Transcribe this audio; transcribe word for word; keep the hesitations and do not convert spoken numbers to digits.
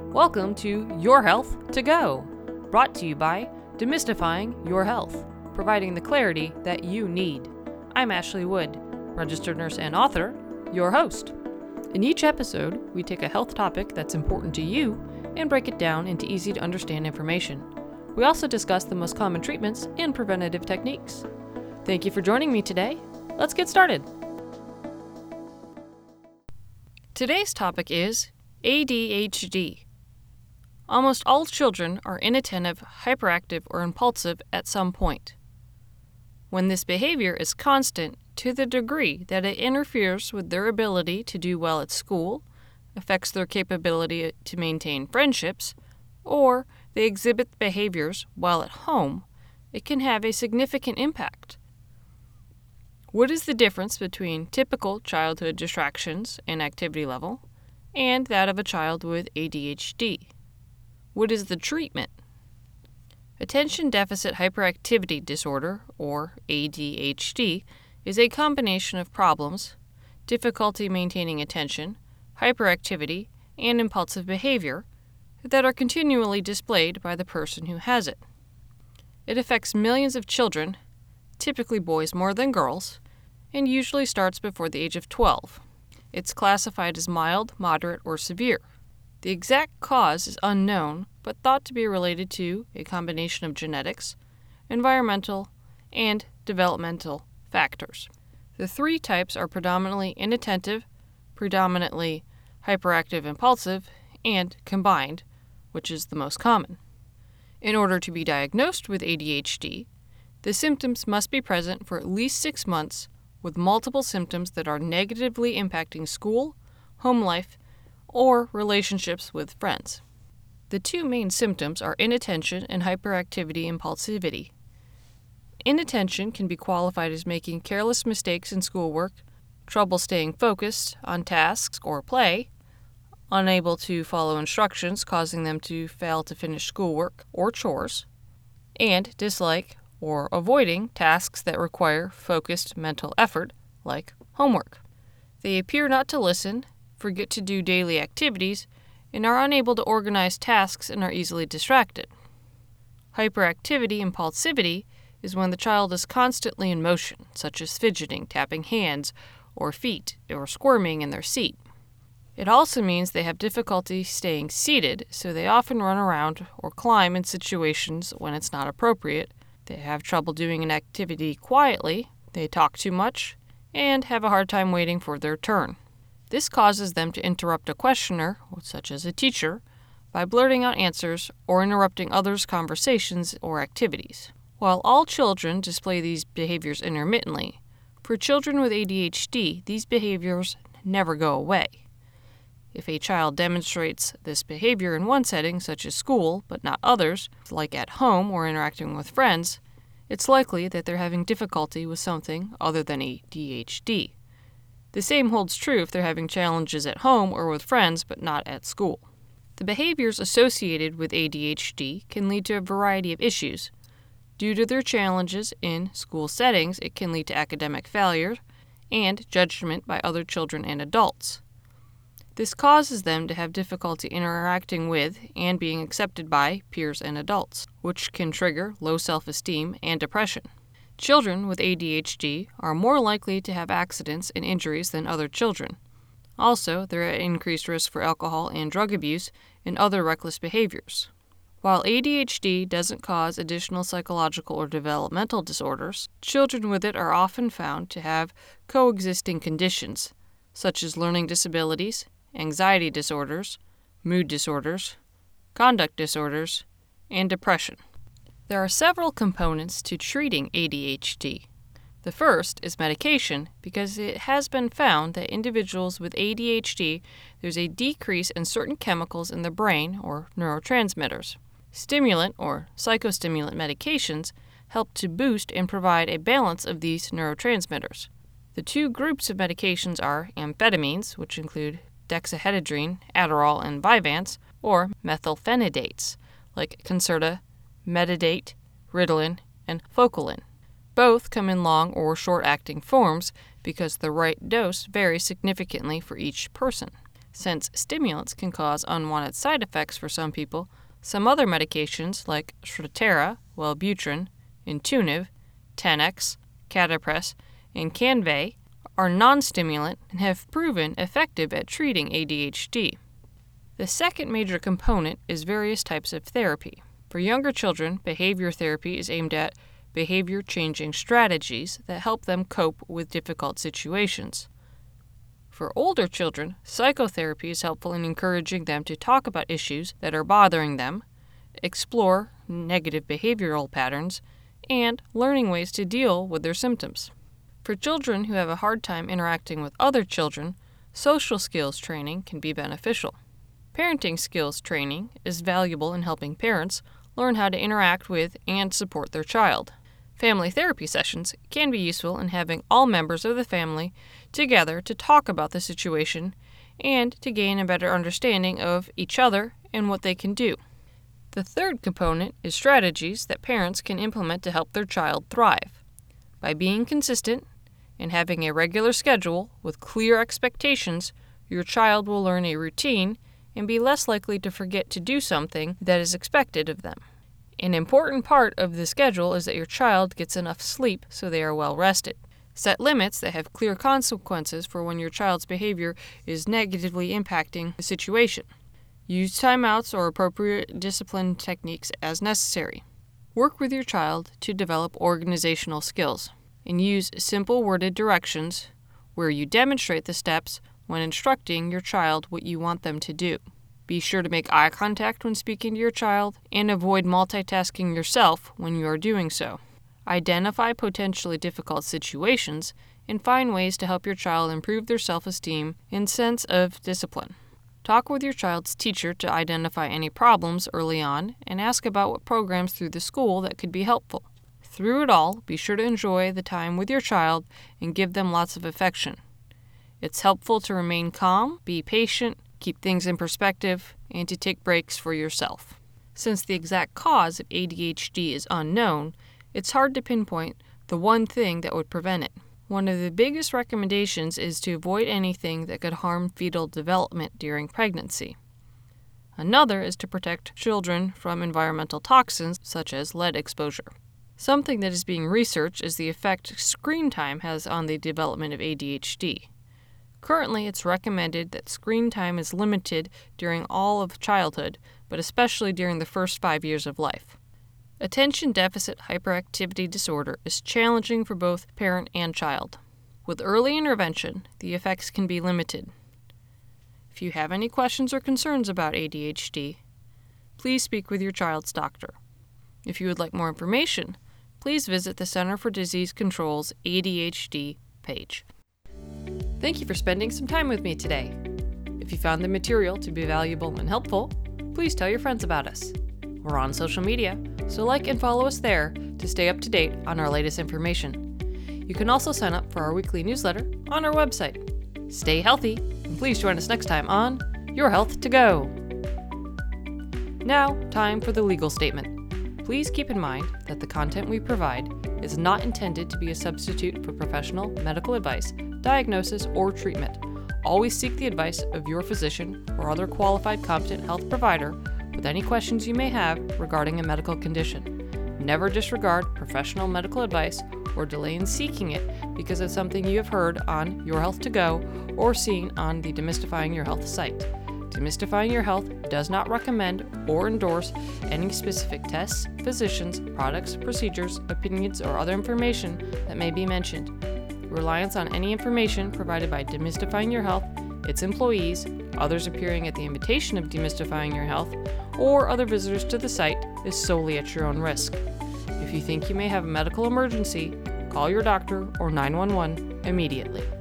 Welcome to Your Health to Go, brought to you by Demystifying Your Health, providing the clarity that you need. I'm Ashley Wood, registered nurse and author, your host. In each episode, we take a health topic that's important to you and break it down into easy to understand information. We also discuss the most common treatments and preventative techniques. Thank you for joining me today. Let's get started. Today's topic is A D H D. Almost all children are inattentive, hyperactive, or impulsive at some point. When this behavior is constant to the degree that it interferes with their ability to do well at school, affects their capability to maintain friendships, or they exhibit behaviors while at home, it can have a significant impact. What is the difference between typical childhood distractions and activity level and that of a child with A D H D? What is the treatment? Attention Deficit Hyperactivity Disorder, or A D H D, is a combination of problems, difficulty maintaining attention, hyperactivity, and impulsive behavior that are continually displayed by the person who has it. It affects millions of children, typically boys more than girls, and usually starts before the age of twelve. It's classified as mild, moderate, or severe. The exact cause is unknown, but thought to be related to a combination of genetics, environmental, and developmental factors. The three types are predominantly inattentive, predominantly hyperactive impulsive, and combined, which is the most common. In order to be diagnosed with A D H D, the symptoms must be present for at least six months with multiple symptoms that are negatively impacting school, home life, or relationships with friends. The two main symptoms are inattention and hyperactivity impulsivity. Inattention can be qualified as making careless mistakes in schoolwork, trouble staying focused on tasks or play, unable to follow instructions causing them to fail to finish schoolwork or chores, and dislike or avoiding tasks that require focused mental effort, like homework. They appear not to listen, forget to do daily activities, and are unable to organize tasks and are easily distracted. Hyperactivity impulsivity is when the child is constantly in motion, such as fidgeting, tapping hands or feet, or squirming in their seat. It also means they have difficulty staying seated, so they often run around or climb in situations when it's not appropriate. They have trouble doing an activity quietly, they talk too much, and have a hard time waiting for their turn. This causes them to interrupt a questioner, such as a teacher, by blurting out answers or interrupting others' conversations or activities. While all children display these behaviors intermittently, for children with A D H D, these behaviors never go away. If a child demonstrates this behavior in one setting, such as school, but not others, like at home or interacting with friends, it's likely that they're having difficulty with something other than A D H D. The same holds true if they're having challenges at home or with friends, but not at school. The behaviors associated with A D H D can lead to a variety of issues. Due to their challenges in school settings, it can lead to academic failure and judgment by other children and adults. This causes them to have difficulty interacting with and being accepted by peers and adults, which can trigger low self-esteem and depression. Children with A D H D are more likely to have accidents and injuries than other children. Also, they're at increased risk for alcohol and drug abuse and other reckless behaviors. While A D H D doesn't cause additional psychological or developmental disorders, children with it are often found to have coexisting conditions, such as learning disabilities, anxiety disorders, mood disorders, conduct disorders, and depression. There are several components to treating A D H D. The first is medication, because it has been found that individuals with A D H D, there's a decrease in certain chemicals in the brain, or neurotransmitters. Stimulant or psychostimulant medications help to boost and provide a balance of these neurotransmitters. The two groups of medications are amphetamines, which include dexahedrine, Adderall, and Vyvanse, or methylphenidates, like Concerta, Metadate, Ritalin, and Focalin. Both come in long or short-acting forms because the right dose varies significantly for each person. Since stimulants can cause unwanted side effects for some people, some other medications like Strattera, Wellbutrin, Intuniv, Tenex, Catapres, and Canvey are non-stimulant and have proven effective at treating A D H D. The second major component is various types of therapy. For younger children, behavior therapy is aimed at behavior-changing strategies that help them cope with difficult situations. For older children, psychotherapy is helpful in encouraging them to talk about issues that are bothering them, explore negative behavioral patterns, and learning ways to deal with their symptoms. For children who have a hard time interacting with other children, social skills training can be beneficial. Parenting skills training is valuable in helping parents learn how to interact with and support their child. Family therapy sessions can be useful in having all members of the family together to talk about the situation and to gain a better understanding of each other and what they can do. The third component is strategies that parents can implement to help their child thrive. By being consistent and having a regular schedule with clear expectations, your child will learn a routine and be less likely to forget to do something that is expected of them. An important part of the schedule is that your child gets enough sleep so they are well rested. Set limits that have clear consequences for when your child's behavior is negatively impacting the situation. Use timeouts or appropriate discipline techniques as necessary. Work with your child to develop organizational skills, and use simple worded directions where you demonstrate the steps when instructing your child what you want them to do. Be sure to make eye contact when speaking to your child and avoid multitasking yourself when you are doing so. Identify potentially difficult situations and find ways to help your child improve their self-esteem and sense of discipline. Talk with your child's teacher to identify any problems early on and ask about what programs through the school that could be helpful. Through it all, be sure to enjoy the time with your child and give them lots of affection. It's helpful to remain calm, be patient, keep things in perspective, and to take breaks for yourself. Since the exact cause of A D H D is unknown, it's hard to pinpoint the one thing that would prevent it. One of the biggest recommendations is to avoid anything that could harm fetal development during pregnancy. Another is to protect children from environmental toxins such as lead exposure. Something that is being researched is the effect screen time has on the development of A D H D. Currently, it's recommended that screen time is limited during all of childhood, but especially during the first five years of life. Attention deficit hyperactivity disorder is challenging for both parent and child. With early intervention, the effects can be limited. If you have any questions or concerns about A D H D, please speak with your child's doctor. If you would like more information, please visit the Center for Disease Control's A D H D page. Thank you for spending some time with me today. If you found the material to be valuable and helpful, please tell your friends about us. We're on social media, so like and follow us there to stay up to date on our latest information. You can also sign up for our weekly newsletter on our website. Stay healthy, and please join us next time on Your Health to Go. Now, time for the legal statement. Please keep in mind that the content we provide is not intended to be a substitute for professional medical advice, diagnosis, or treatment. Always seek the advice of your physician or other qualified competent health provider with any questions you may have regarding a medical condition. Never disregard professional medical advice or delay in seeking it because of something you have heard on Your Health to Go or seen on the Demystifying Your Health site. Demystifying Your Health does not recommend or endorse any specific tests, physicians, products, procedures, opinions, or other information that may be mentioned. Reliance on any information provided by Demystifying Your Health, its employees, others appearing at the invitation of Demystifying Your Health, or other visitors to the site is solely at your own risk. If you think you may have a medical emergency, call your doctor or nine one one immediately.